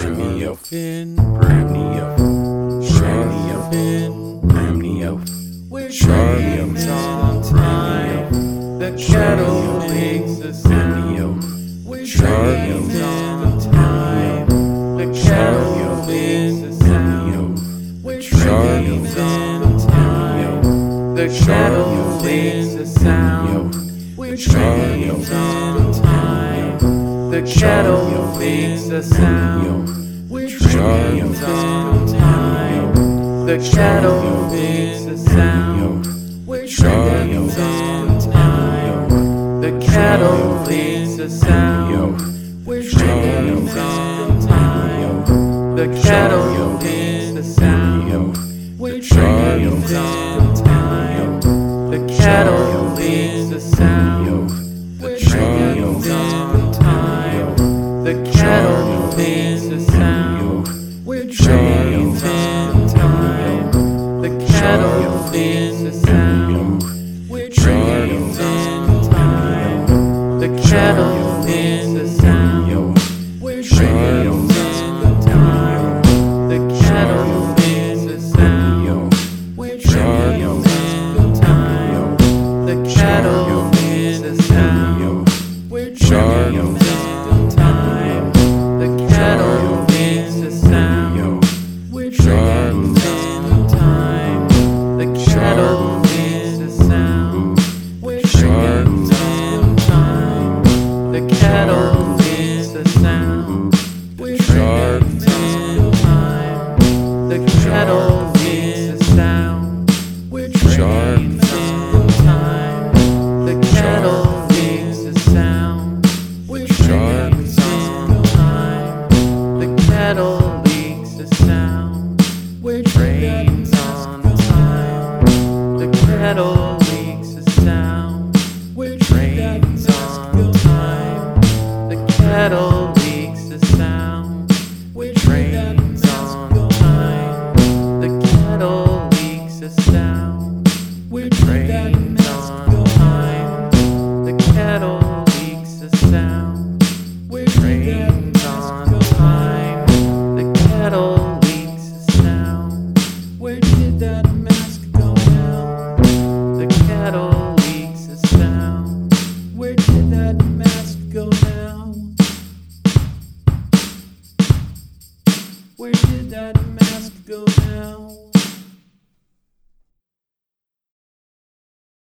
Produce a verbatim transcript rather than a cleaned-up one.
Bramnio, Bramnio, Bramnio, Bramnio, We're Bramnio, drinking on time. The kettle makes a sound. We're drinking on time. The kettle makes a sound. We're drinking on time. The kettle makes a sound. We're drinking on time. The kettle makes a sound. We're drinking on time. The kettle makes a sound. We're drinking on time. The kettle makes a sound. We're drinking on time. The kettle makes a sound. We're drinking on time. The kettle makes a sound.